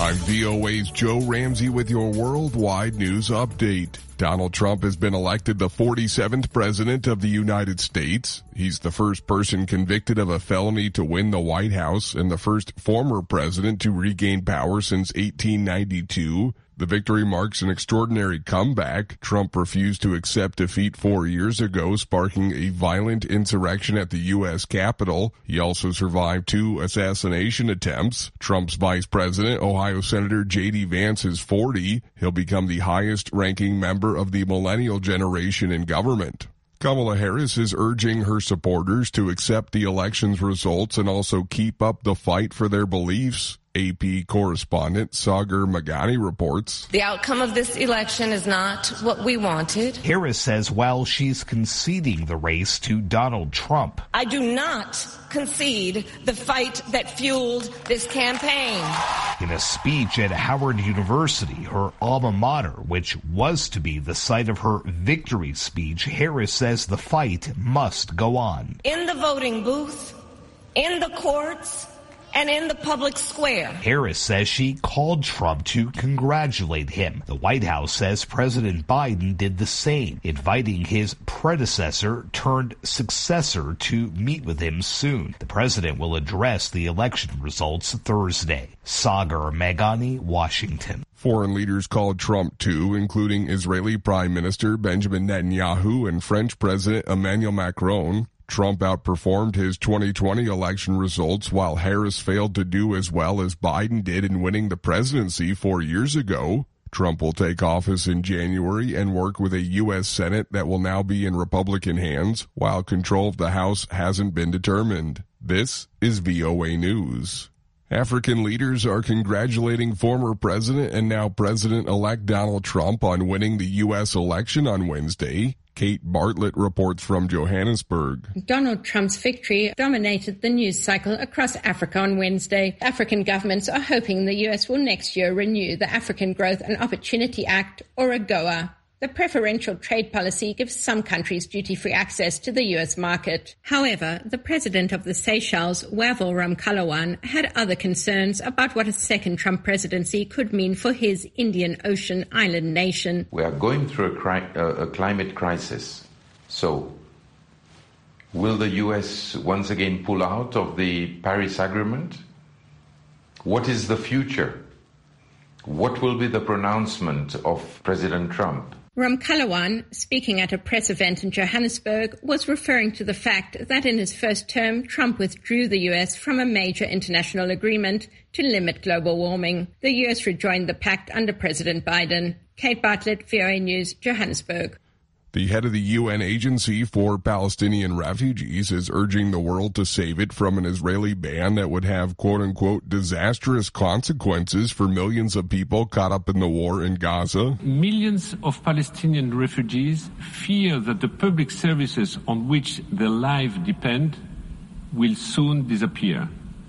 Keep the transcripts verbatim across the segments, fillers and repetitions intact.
I'm V O A's Joe Ramsey with your worldwide news update. Donald Trump has been elected the forty-seventh president of the United States. He's the first person convicted of a felony to win the White House and the first former president to regain power since eighteen ninety-two. The victory marks an extraordinary comeback. Trump refused to accept defeat four years ago, sparking a violent insurrection at the U S Capitol. He also survived two assassination attempts. Trump's vice president, Ohio Senator J D Vance, is forty. He'll become the highest-ranking member of the millennial generation in government. Kamala Harris is urging her supporters to accept the election's results and also keep up the fight for their beliefs. A P correspondent Sagar Meghani reports. The outcome of this election is not what we wanted. Harris says while she's conceding the race to Donald Trump, I do not concede the fight that fueled this campaign. In a speech at Howard University, her alma mater, which was to be the site of her victory speech, Harris says the fight must go on. In the voting booth, in the courts, and in the public square. Harris says she called Trump to congratulate him. The White House says President Biden did the same, inviting his predecessor turned successor to meet with him soon. The president will address the election results Thursday. Sagar Meghani, Washington. Foreign leaders called Trump too, including Israeli Prime Minister Benjamin Netanyahu and French President Emmanuel Macron. Trump outperformed his twenty twenty election results while Harris failed to do as well as Biden did in winning the presidency four years ago. Trump will take office in January and work with a U S Senate that will now be in Republican hands, while control of the House hasn't been determined. This is V O A News. African leaders are congratulating former President and now President-elect Donald Trump on winning the U S election on Wednesday. Kate Bartlett reports from Johannesburg. Donald Trump's victory dominated the news cycle across Africa on Wednesday. African governments are hoping the U S will next year renew the African Growth and Opportunity Act, or AGOA. The preferential trade policy gives some countries duty-free access to the U S market. However, the president of the Seychelles, Wavel Ramkalawan, had other concerns about what a second Trump presidency could mean for his Indian Ocean island nation. We are going through a, cri- uh, a climate crisis. So, will the U S once again pull out of the Paris Agreement? What is the future? What will be the pronouncement of President Trump? Ramkalawan, speaking at a press event in Johannesburg, was referring to the fact that in his first term, Trump withdrew the U S from a major international agreement to limit global warming. The U S rejoined the pact under President Biden. Kate Bartlett, V O A News, Johannesburg. The head of the U N Agency for Palestinian Refugees is urging the world to save it from an Israeli ban that would have quote-unquote disastrous consequences for millions of people caught up in the war in Gaza. Millions of Palestinian refugees fear that the public services on which their lives depend will soon disappear.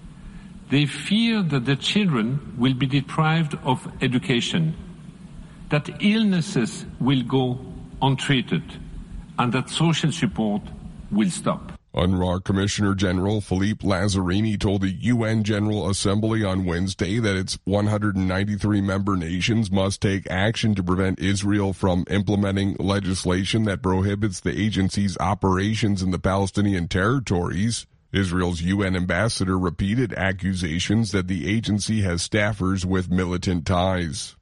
They fear that their children will be deprived of education, that illnesses will go untreated, and that social support will stop. UNRWA Commissioner General Philippe Lazzarini told the U N General Assembly on Wednesday that its one hundred ninety-three member nations must take action to prevent Israel from implementing legislation that prohibits the agency's operations in the Palestinian territories. Israel's U N ambassador repeated accusations that the agency has staffers with militant ties.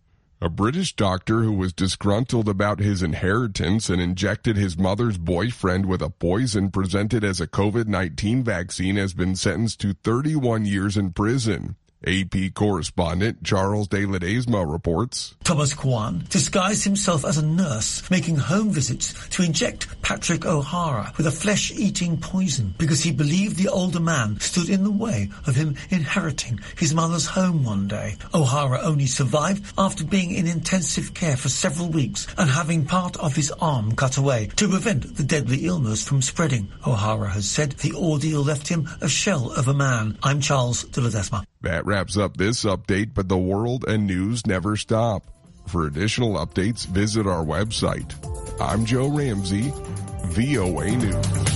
A British doctor who was disgruntled about his inheritance and injected his mother's boyfriend with a poison presented as a covid nineteen vaccine has been sentenced to thirty-one years in prison. A P correspondent Charles de Ledesma reports. Thomas Kwan disguised himself as a nurse, making home visits to inject Patrick O'Hara with a flesh-eating poison because he believed the older man stood in the way of him inheriting his mother's home one day. O'Hara only survived after being in intensive care for several weeks and having part of his arm cut away to prevent the deadly illness from spreading. O'Hara has said the ordeal left him a shell of a man. I'm Charles de Ledesma. That wraps up this update, but the world and news never stop. For additional updates, visit our website. I'm Joe Ramsey, V O A News.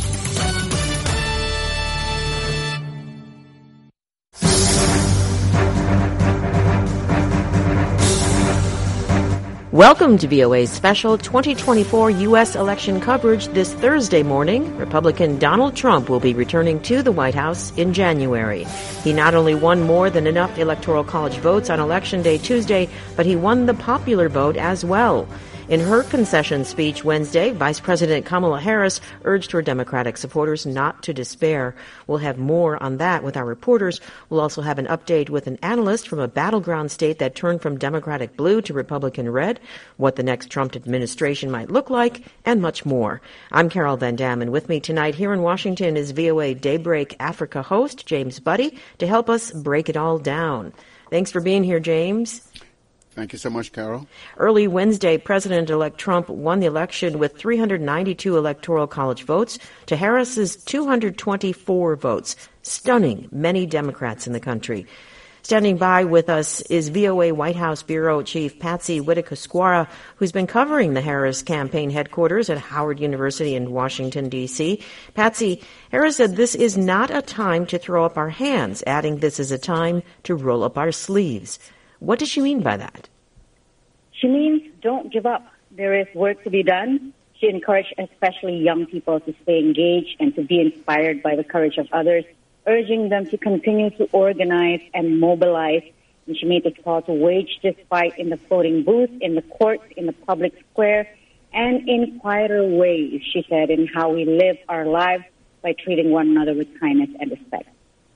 Welcome to V O A's special twenty twenty-four U S election coverage this Thursday morning. Republican Donald Trump will be returning to the White House in January. He not only won more than enough Electoral College votes on Election Day Tuesday, but he won the popular vote as well. In her concession speech Wednesday, Vice President Kamala Harris urged her Democratic supporters not to despair. We'll have more on that with our reporters. We'll also have an update with an analyst from a battleground state that turned from Democratic blue to Republican red, what the next Trump administration might look like, and much more. I'm Carol Van Dam, and with me tonight here in Washington is V O A Daybreak Africa host James Buddy to help us break it all down. Thanks for being here, James. Thank you so much, Carol. Early Wednesday, President-elect Trump won the election with three hundred ninety-two Electoral College votes to Harris's two hundred twenty-four votes, stunning many Democrats in the country. Standing by with us is V O A White House Bureau Chief Patsy Widakuswara, who's been covering the Harris campaign headquarters at Howard University in Washington, D C Patsy, Harris said this is not a time to throw up our hands, adding this is a time to roll up our sleeves. What does she mean by that? She means don't give up. There is work to be done. She encouraged especially young people to stay engaged and to be inspired by the courage of others, urging them to continue to organize and mobilize. And she made this call to wage this fight in the voting booth, in the courts, in the public square, and in quieter ways, she said, in how we live our lives by treating one another with kindness and respect.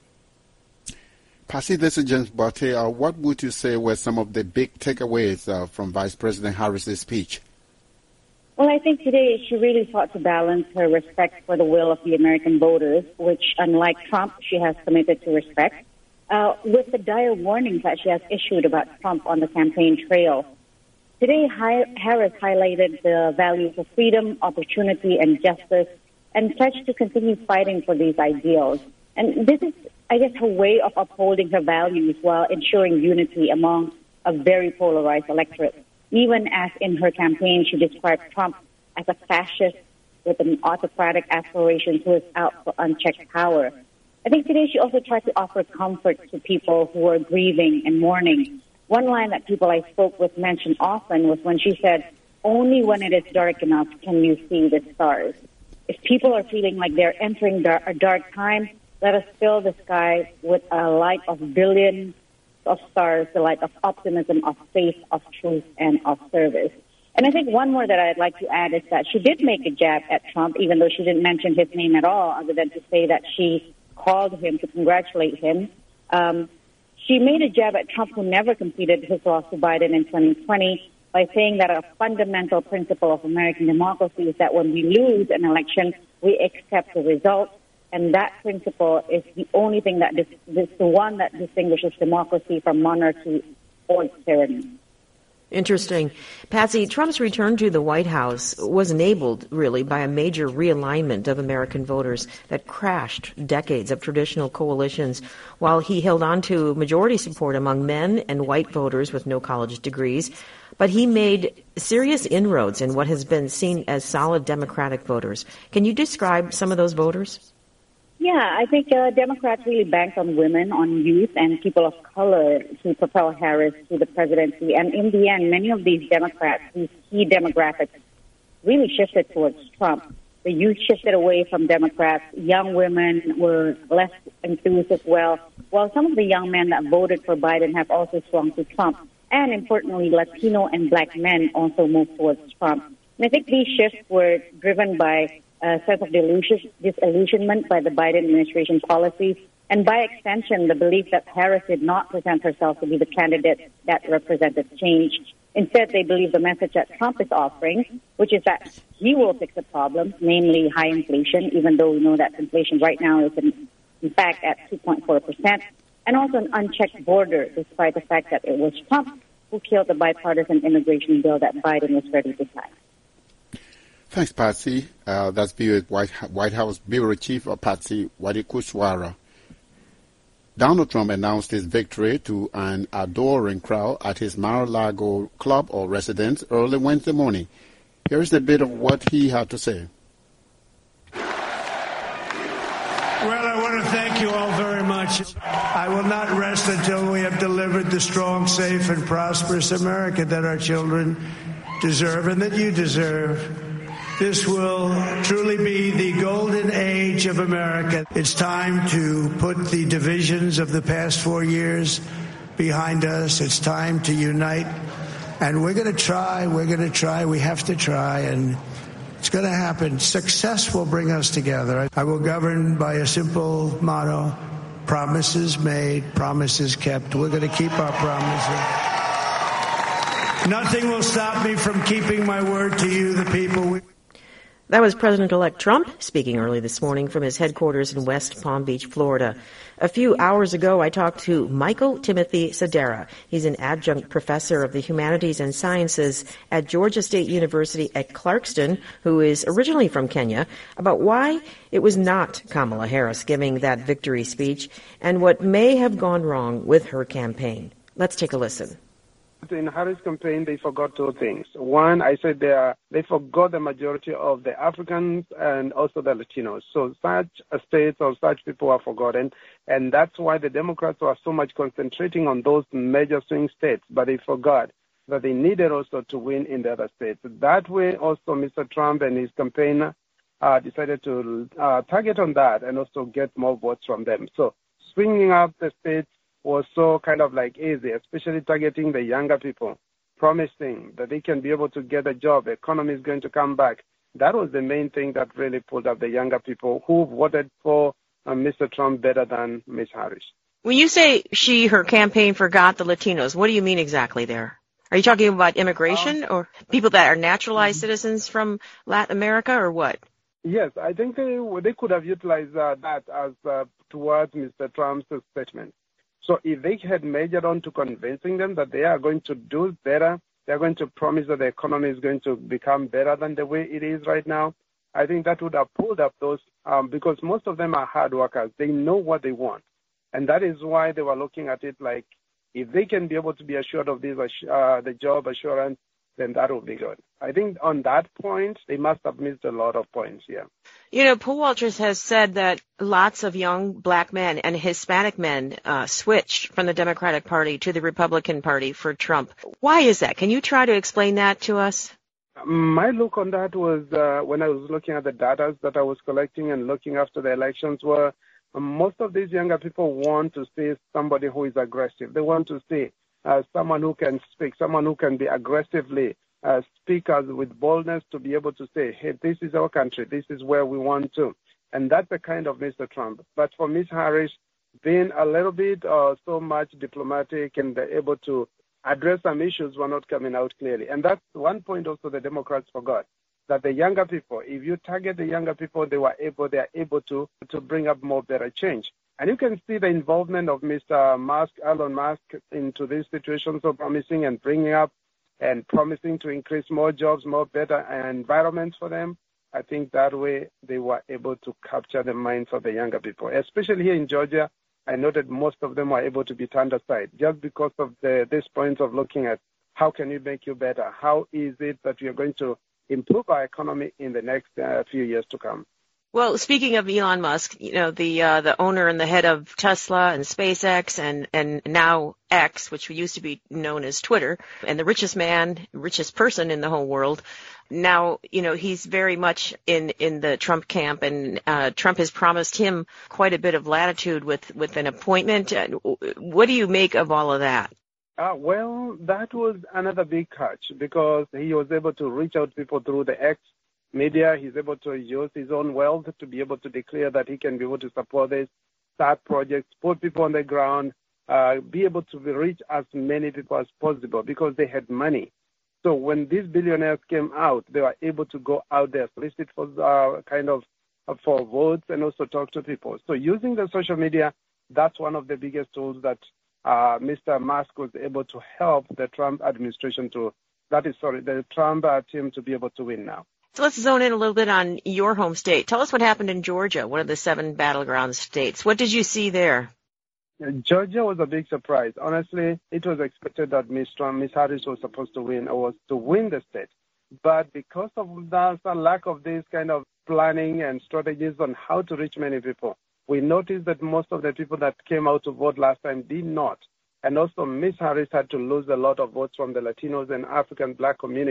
Patsy, this is James Buddy. Uh, what would you say were some of the big takeaways uh, from Vice President Harris's speech? Well, I think today she really sought to balance her respect for the will of the American voters, which, unlike Trump, she has committed to respect, uh, with the dire warnings that she has issued about Trump on the campaign trail. Today, Harris highlighted the values of freedom, opportunity, and justice, and pledged to continue fighting for these ideals. And this is, I guess, her way of upholding her values while ensuring unity among a very polarized electorate. Even as in her campaign, she described Trump as a fascist with an autocratic aspiration who is out for unchecked power. I think today she also tried to offer comfort to people who are grieving and mourning. One line that people I spoke with mentioned often was when she said, "Only when it is dark enough can you see the stars." If people are feeling like they're entering a dark time, let us fill the sky with a light of billions of stars, the light of optimism, of faith, of truth, and of service. And I think one more that I'd like to add is that she did make a jab at Trump, even though she didn't mention his name at all, other than to say that she called him to congratulate him. Um, she made a jab at Trump, who never conceded his loss to Biden in twenty twenty, by saying that a fundamental principle of American democracy is that when we lose an election, we accept the result. And that principle is the only thing that, dis- is the one that distinguishes democracy from monarchy or tyranny. Interesting. Patsy, Trump's return to the White House was enabled, really, by a major realignment of American voters that crashed decades of traditional coalitions, while he held on to majority support among men and white voters with no college degrees. But he made serious inroads in what has been seen as solid Democratic voters. Can you describe some of those voters? Yeah, I think uh, Democrats really banked on women, on youth, and people of color to propel Harris to the presidency. And in the end, many of these Democrats, these key demographics, really shifted towards Trump. The youth shifted away from Democrats. Young women were less enthused as well, while some of the young men that voted for Biden have also swung to Trump. And importantly, Latino and black men also moved towards Trump. And I think these shifts were driven by a sense of disillusionment by the Biden administration policies, and by extension, the belief that Harris did not present herself to be the candidate that represented change. Instead, they believe the message that Trump is offering, which is that he will fix the problem, namely high inflation, even though we know that inflation right now is in, in fact at two point four percent, and also an unchecked border, despite the fact that it was Trump who killed the bipartisan immigration bill that Biden was ready to sign. Thanks, Patsy. Uh, that's White, White House Bureau Chief of Patsy Widakuswara. Donald Trump announced his victory to an adoring crowd at his Mar-a-Lago club or residence early Wednesday morning. Here is a bit of what he had to say. Well, I want to thank you all very much. I will not rest until we have delivered the strong, safe, and prosperous America that our children deserve and that you deserve. This will truly be the golden age of America. It's time to put the divisions of the past four years behind us. It's time to unite. And we're going to try, we're going to try, we have to try, and it's going to happen. Success will bring us together. I will govern by a simple motto: promises made, promises kept. We're going to keep our promises. Nothing will stop me from keeping my word to you, the people. We- That was President-elect Trump speaking early this morning from his headquarters in West Palm Beach, Florida. A few hours ago, I talked to Michael Timothy Sedera. He's an adjunct professor of the humanities and sciences at Georgia State University at Clarkston, who is originally from Kenya, about why it was not Kamala Harris giving that victory speech and what may have gone wrong with her campaign. Let's take a listen. In Harris' campaign, they forgot two things. One, I said they are, they forgot the majority of the Africans and also the Latinos. So such states or such people are forgotten, and that's why the Democrats are so much concentrating on those major swing states, but they forgot that they needed also to win in the other states. That way, also, Mister Trump and his campaign uh, decided to uh, target on that and also get more votes from them. So swinging up the states was so kind of like easy, especially targeting the younger people, promising that they can be able to get a job, the economy is going to come back. That was the main thing that really pulled up the younger people who voted for uh, Mister Trump better than Miz Harris. When you say she, her campaign forgot the Latinos, what do you mean exactly there? Are you talking about immigration um, or people that are naturalized citizens from Latin America or what? Yes, I think they, they could have utilized uh, that as uh, towards Mister Trump's statement. So if they had majored on to convincing them that they are going to do better, they're going to promise that the economy is going to become better than the way it is right now, I think that would have pulled up those, um, because most of them are hard workers. They know what they want. And that is why they were looking at it like, if they can be able to be assured of this, uh, the job assurance, then that will be good. I think on that point, they must have missed a lot of points here. You know, Paul Walters has said that lots of young black men and Hispanic men uh, switched from the Democratic Party to the Republican Party for Trump. Why is that? Can you try to explain that to us? My look on that was uh, when I was looking at the data that I was collecting and looking after the elections were um, most of these younger people want to see somebody who is aggressive. They want to see Uh, someone who can speak, someone who can be aggressively uh, speak as with boldness to be able to say, hey, this is our country, this is where we want to. And that's the kind of Mister Trump. But for Miz Harris, being a little bit uh, so much diplomatic and able to address some issues were not coming out clearly. And that's one point also the Democrats forgot, that the younger people, if you target the younger people, they were able, they are able to, to bring up more better change. And you can see the involvement of Mister Musk, Elon Musk, into this situation, so promising and bringing up and promising to increase more jobs, more better environments for them. I think that way they were able to capture the minds of the younger people, especially here in Georgia. I noted most of them were able to be turned aside just because of the, this point of looking at how can we make you better? How is it that we are going to improve our economy in the next uh, few years to come? Well, speaking of Elon Musk, you know, the uh, the owner and the head of Tesla and SpaceX and, and now X, which used to be known as Twitter, and the richest man, richest person in the whole world. Now, you know, he's very much in, in the Trump camp, and uh, Trump has promised him quite a bit of latitude with, with an appointment. What do you make of all of that? Uh, well, that was another big catch because he was able to reach out to people through the X media. He's able to use his own wealth to be able to declare that he can be able to support this, start projects, put people on the ground, uh, be able to reach as many people as possible because they had money. So when these billionaires came out, they were able to go out there, solicit for uh, kind of uh, for votes and also talk to people. So using the social media, that's one of the biggest tools that uh, Mister Musk was able to help the Trump administration to, that is, sorry, the Trump uh, team to be able to win now. So let's zone in a little bit on your home state. Tell us what happened in Georgia, one of the seven battleground states. What did you see there? Georgia was a big surprise. Honestly, it was expected that Miz Trump, Miz Harris was supposed to win or was to win the state. But because of the lack of this kind of planning and strategies on how to reach many people, we noticed that most of the people that came out to vote last time did not. And also Miz Harris had to lose a lot of votes from the Latinos and African black communities.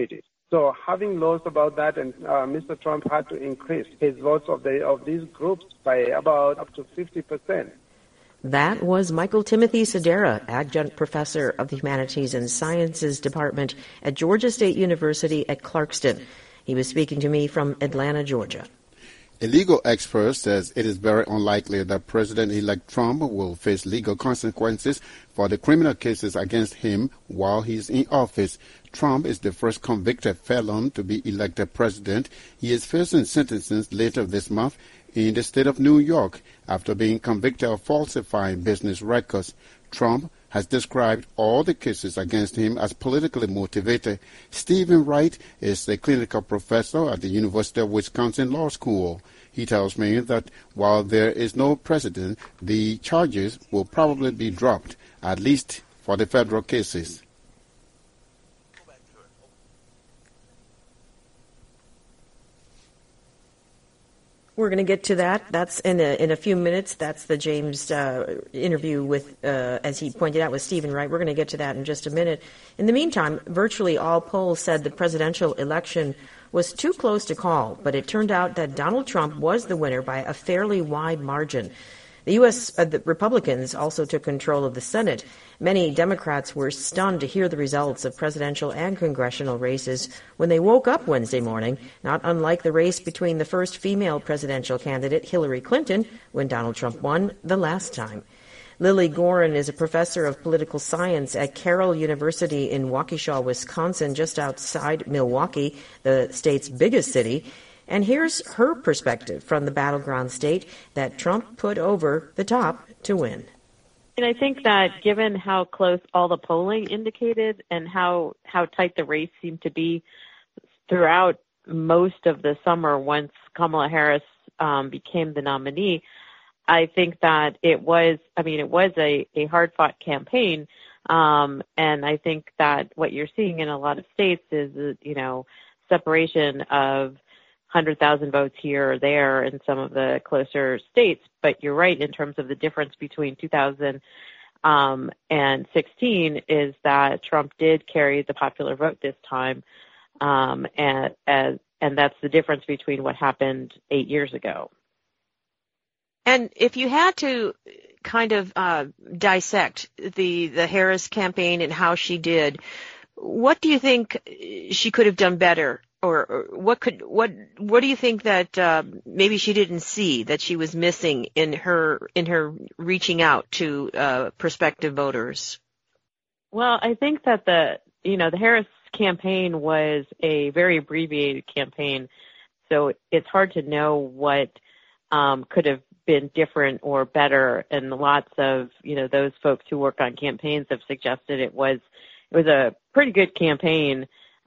So having laws about that, and uh, Mister Trump had to increase his votes of the of these groups by about up to fifty percent. That was Michael Timothy Sedera, adjunct professor of the Humanities and Sciences Department at Georgia State University at Clarkston. He was speaking to me from Atlanta, Georgia. A legal expert says it is very unlikely that President-elect Trump will face legal consequences for the criminal cases against him while he is in office. Trump is the first convicted felon to be elected president. He is facing sentencing later this month in the state of New York after being convicted of falsifying business records. Trump has described all the cases against him as politically motivated. Stephen Wright is a clinical professor at the University of Wisconsin Law School. He tells me that while there is no precedent, the charges will probably be dropped, at least for the federal cases. We're going to get to that. That's in a, in a few minutes. That's the James uh, interview with, uh, as he pointed out, with Stephen Wright. We're going to get to that in just a minute. In the meantime, virtually all polls said the presidential election was too close to call, but it turned out that Donald Trump was the winner by a fairly wide margin. The U S Uh, the Republicans also took control of the Senate. Many Democrats were stunned to hear the results of presidential and congressional races when they woke up Wednesday morning, not unlike the race between the first female presidential candidate, Hillary Clinton, when Donald Trump won the last time. Lily Goren is a professor of political science at Carroll University in Waukesha, Wisconsin, just outside Milwaukee, the state's biggest city. And here's her perspective from the battleground state that Trump put over the top to win. And I think that given how close all the polling indicated and how, how tight the race seemed to be throughout most of the summer once Kamala Harris um, became the nominee, I think that it was, I mean, it was a, a hard-fought campaign. Um, and I think that what you're seeing in a lot of states is, you know, separation of one hundred thousand votes here or there in some of the closer states. But you're right in terms of the difference between two thousand sixteen is that Trump did carry the popular vote this time. Um, and, and, and that's the difference between what happened eight years ago. And if you had to kind of uh, dissect the, the Harris campaign and how she did, what do you think she could have done better? Or, or what could what what do you think that uh, maybe she didn't see that she was missing in her in her reaching out to uh, prospective voters? Well, I think that the you know the Harris campaign was a very abbreviated campaign, so it's hard to know what um, could have been different or better. And lots of you know those folks who work on campaigns have suggested it was it was a pretty good campaign,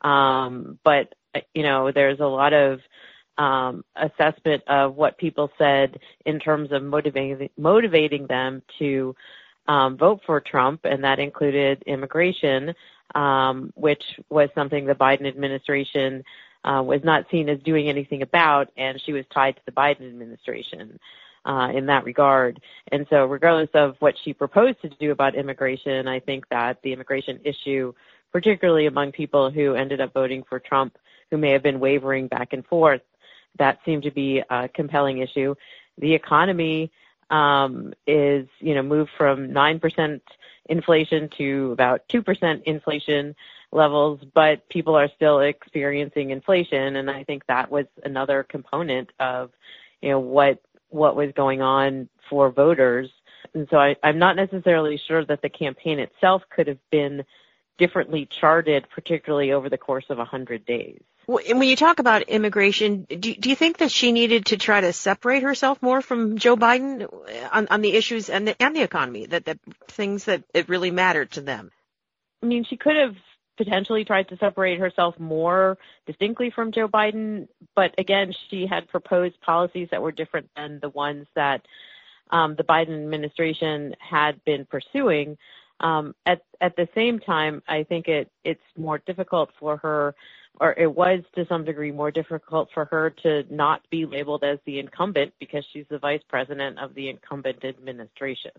um, but you know, there's a lot of um, assessment of what people said in terms of motivating motivating them to um, vote for Trump, and that included immigration, um, which was something the Biden administration uh, was not seen as doing anything about, and she was tied to the Biden administration uh, in that regard. And so regardless of what she proposed to do about immigration, I think that the immigration issue, particularly among people who ended up voting for Trump, who may have been wavering back and forth, that seemed to be a compelling issue. The economy um, is, you know, moved from nine percent inflation to about two percent inflation levels, but people are still experiencing inflation, and I think that was another component of, you know, what what was going on for voters. And so I, I'm not necessarily sure that the campaign itself could have been differently charted, particularly over the course of one hundred days. And when you talk about immigration, do, do you think that she needed to try to separate herself more from Joe Biden on, on the issues and the, and the economy, that, that things that it really mattered to them? I mean, she could have potentially tried to separate herself more distinctly from Joe Biden, but again, she had proposed policies that were different than the ones that um, the Biden administration had been pursuing. Um, at, at the same time, I think it, it's more difficult for her, or it was to some degree more difficult for her to not be labeled as the incumbent because she's the vice president of the incumbent administration.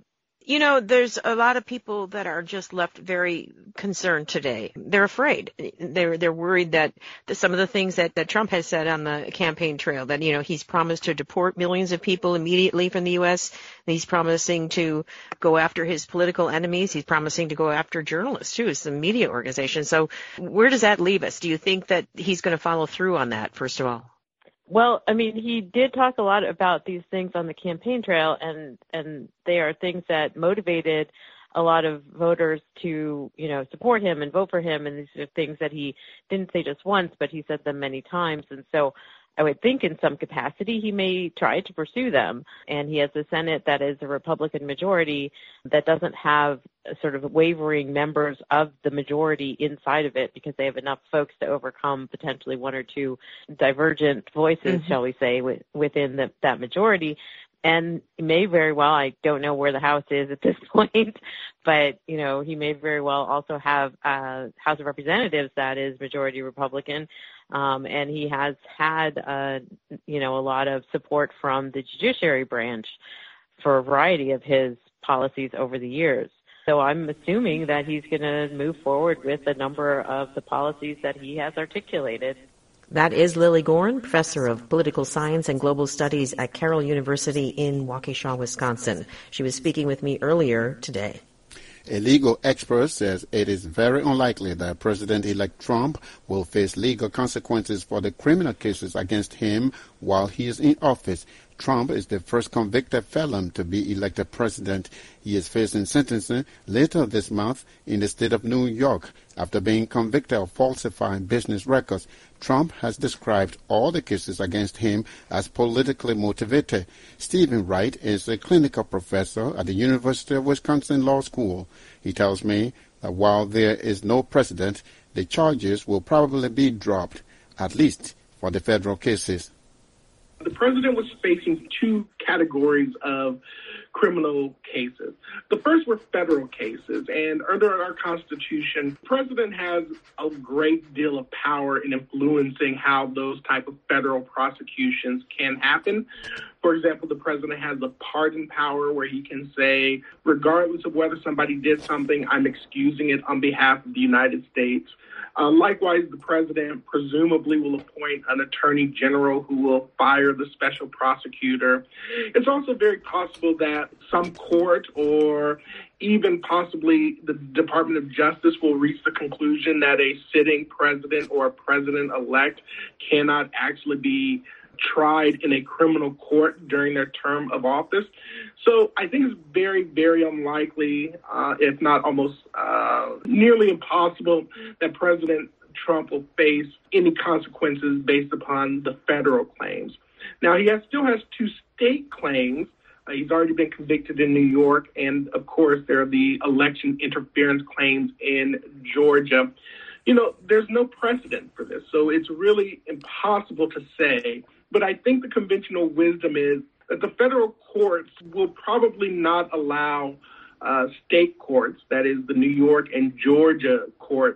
You know, there's a lot of people that are just left very concerned today. They're afraid. They're they're worried that the, some of the things that, that Trump has said on the campaign trail, that, you know, he's promised to deport millions of people immediately from the U S. He's promising to go after his political enemies. He's promising to go after journalists, too, as a media organization. So where does that leave us? Do you think that he's going to follow through on that, first of all? Well, I mean, he did talk a lot about these things on the campaign trail, and, and they are things that motivated a lot of voters to, you know, support him and vote for him. And these are things that he didn't say just once, but he said them many times. And so I would think in some capacity he may try to pursue them. And he has a Senate that is a Republican majority that doesn't have sort of wavering members of the majority inside of it, because they have enough folks to overcome potentially one or two divergent voices, mm-hmm. shall we say, w- within the, that majority. And he may very well, I don't know where the House is at this point, but, you know, he may very well also have a House of Representatives that is majority Republican. Um, and he has had, uh, you know, a lot of support from the judiciary branch for a variety of his policies over the years. So I'm assuming that he's going to move forward with a number of the policies that he has articulated. That is Lily Goren, professor of political science and global studies at Carroll University in Waukesha, Wisconsin. She was speaking with me earlier today. A legal expert says it is very unlikely that President-elect Trump will face legal consequences for the criminal cases against him while he is in office. Trump is the first convicted felon to be elected president. He is facing sentencing later this month in the state of New York after being convicted of falsifying business records. Trump has described all the cases against him as politically motivated. Stephen Wright is a clinical professor at the University of Wisconsin Law School. He tells me that while there is no precedent, the charges will probably be dropped, at least for the federal cases. The president was facing two categories of criminal cases. The first were federal cases, and under our Constitution, the president has a great deal of power in influencing how those type of federal prosecutions can happen. For example, the president has the pardon power where he can say, regardless of whether somebody did something, I'm excusing it on behalf of the United States. Uh, likewise, the president presumably will appoint an attorney general who will fire the special prosecutor. It's also very possible that some court or even possibly the Department of Justice will reach the conclusion that a sitting president or a president-elect cannot actually be tried in a criminal court during their term of office. So I think it's very, very unlikely, uh, if not almost uh, nearly impossible, that President Trump will face any consequences based upon the federal claims. Now, he has, still has two state claims. Uh, he's already been convicted in New York, and, of course, there are the election interference claims in Georgia. You know, there's no precedent for this, so it's really impossible to say. But I think the conventional wisdom is that the federal courts will probably not allow uh, state courts, that is the New York and Georgia courts,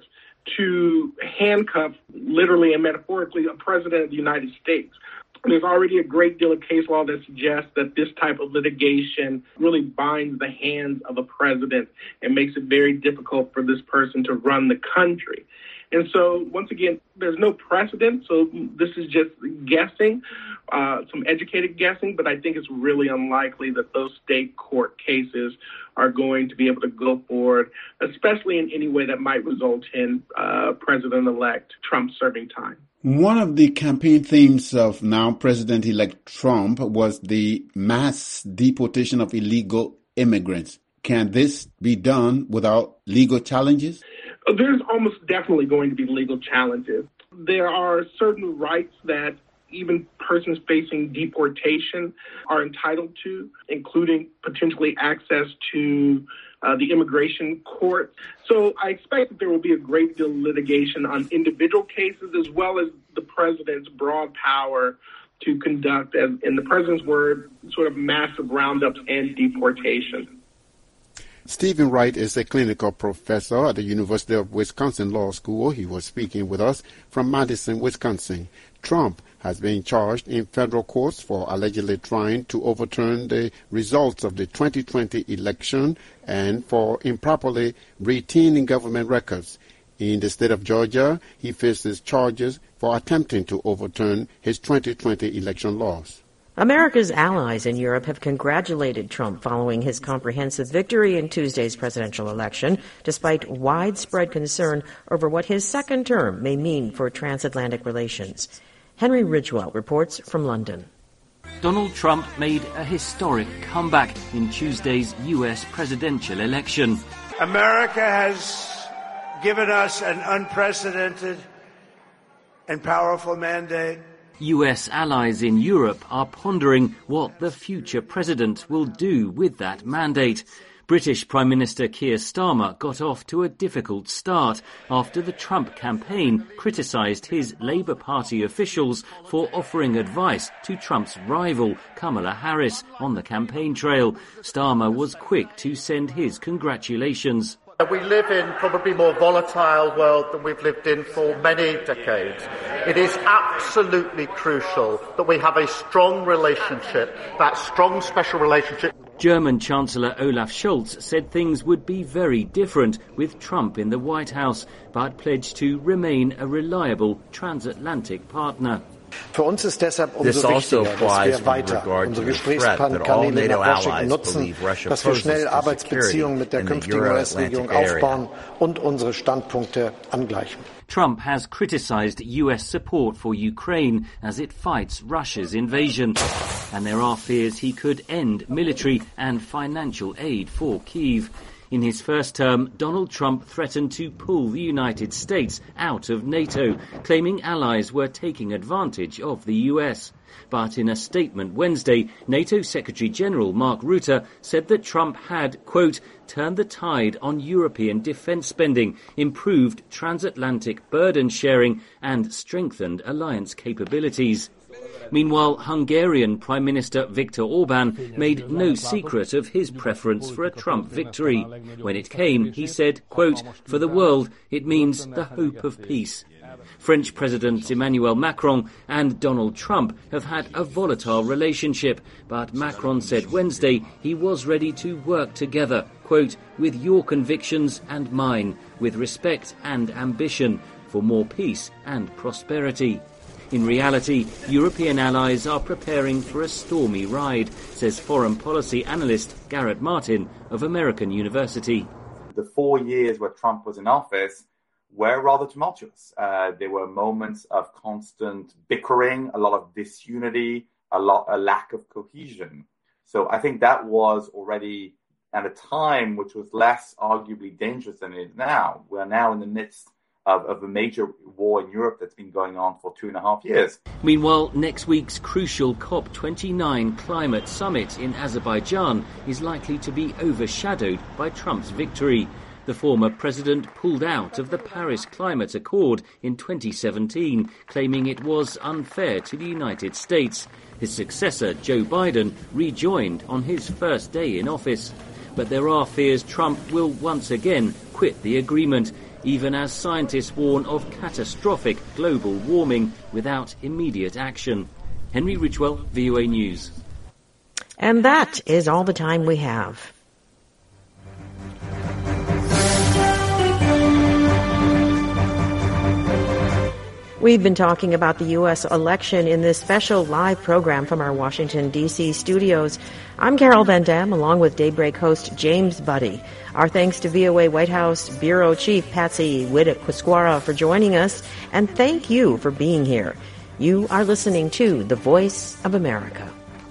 to handcuff, literally and metaphorically, a president of the United States. There's already a great deal of case law that suggests that this type of litigation really binds the hands of a president and makes it very difficult for this person to run the country. And so, once again, there's no precedent, so this is just guessing, uh, some educated guessing, but I think it's really unlikely that those state court cases are going to be able to go forward, especially in any way that might result in uh, President-elect Trump serving time. One of the campaign themes of now President-elect Trump was the mass deportation of illegal immigrants. Can this be done without legal challenges? There's almost definitely going to be legal challenges. There are certain rights that even persons facing deportation are entitled to, including potentially access to uh, the immigration court. So I expect that there will be a great deal of litigation on individual cases, as well as the president's broad power to conduct, as in the president's word, sort of massive roundups and deportation. Stephen Wright is a clinical professor at the University of Wisconsin Law School. He was speaking with us from Madison, Wisconsin. Trump has been charged in federal courts for allegedly trying to overturn the results of the twenty twenty election and for improperly retaining government records. In the state of Georgia, he faces charges for attempting to overturn his twenty twenty election laws. America's allies in Europe have congratulated Trump following his comprehensive victory in Tuesday's presidential election, despite widespread concern over what his second term may mean for transatlantic relations. Henry Ridgwell reports from London. Donald Trump made a historic comeback in Tuesday's U S presidential election. America has given us an unprecedented and powerful mandate. U S allies in Europe are pondering what the future president will do with that mandate. British Prime Minister Keir Starmer got off to a difficult start after the Trump campaign criticised his Labour Party officials for offering advice to Trump's rival, Kamala Harris, on the campaign trail. Starmer was quick to send his congratulations. We live in probably more volatile world than we've lived in for many decades. It is absolutely crucial that we have a strong relationship, that strong special relationship. German Chancellor Olaf Scholz said things would be very different with Trump in the White House, but pledged to remain a reliable transatlantic partner. This also applies with regard to the threat that all NATO allies believe Russia poses to security in the Euro-Atlantic area. Trump has criticized U S support for Ukraine as it fights Russia's invasion, and there are fears he could end military and financial aid for Kyiv. In his first term, Donald Trump threatened to pull the United States out of NATO, claiming allies were taking advantage of the U S. But in a statement Wednesday, NATO Secretary-General Mark Rutte said that Trump had, quote, turned the tide on European defence spending, improved transatlantic burden sharing and strengthened alliance capabilities. Meanwhile, Hungarian Prime Minister Viktor Orban made no secret of his preference for a Trump victory. When it came, he said, quote, for the world, it means the hope of peace. French President Emmanuel Macron and Donald Trump have had a volatile relationship, but Macron said Wednesday he was ready to work together, quote, with your convictions and mine, with respect and ambition, for more peace and prosperity. In reality, European allies are preparing for a stormy ride, says foreign policy analyst Garrett Martin of American University. The four years where Trump was in office were rather tumultuous. Uh, there were moments of constant bickering, a lot of disunity, a lot, a lack of cohesion. So I think that was already at a time which was less arguably dangerous than it is now. We're now in the midst of, of a major war in Europe that's been going on for two and a half years. Meanwhile, next week's crucial COP twenty-nine climate summit in Azerbaijan is likely to be overshadowed by Trump's victory. The former president pulled out of the Paris Climate Accord in twenty seventeen, claiming it was unfair to the United States. His successor, Joe Biden, rejoined on his first day in office. But there are fears Trump will once again quit the agreement, even as scientists warn of catastrophic global warming without immediate action. Henry Ridgwell, V O A News. And that is all the time we have. We've been talking about the U S election in this special live program from our Washington, D C studios. I'm Carol Van Dam, along with Daybreak host James Buddy. Our thanks to V O A White House Bureau Chief Patsy Witt-Quisquara for joining us, and thank you for being here. You are listening to The Voice of America.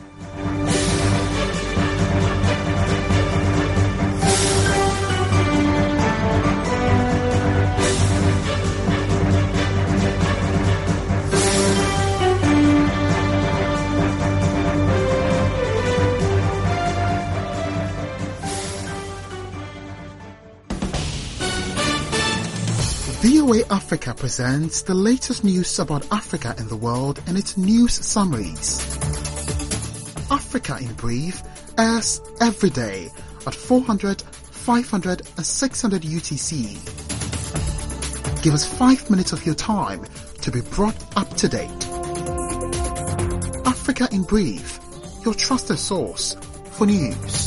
V O A Africa presents the latest news about Africa and the world in its news summaries. Africa in Brief airs every day at four hundred, five hundred and six hundred U T C. Give us five minutes of your time to be brought up to date. Africa in Brief, your trusted source for news.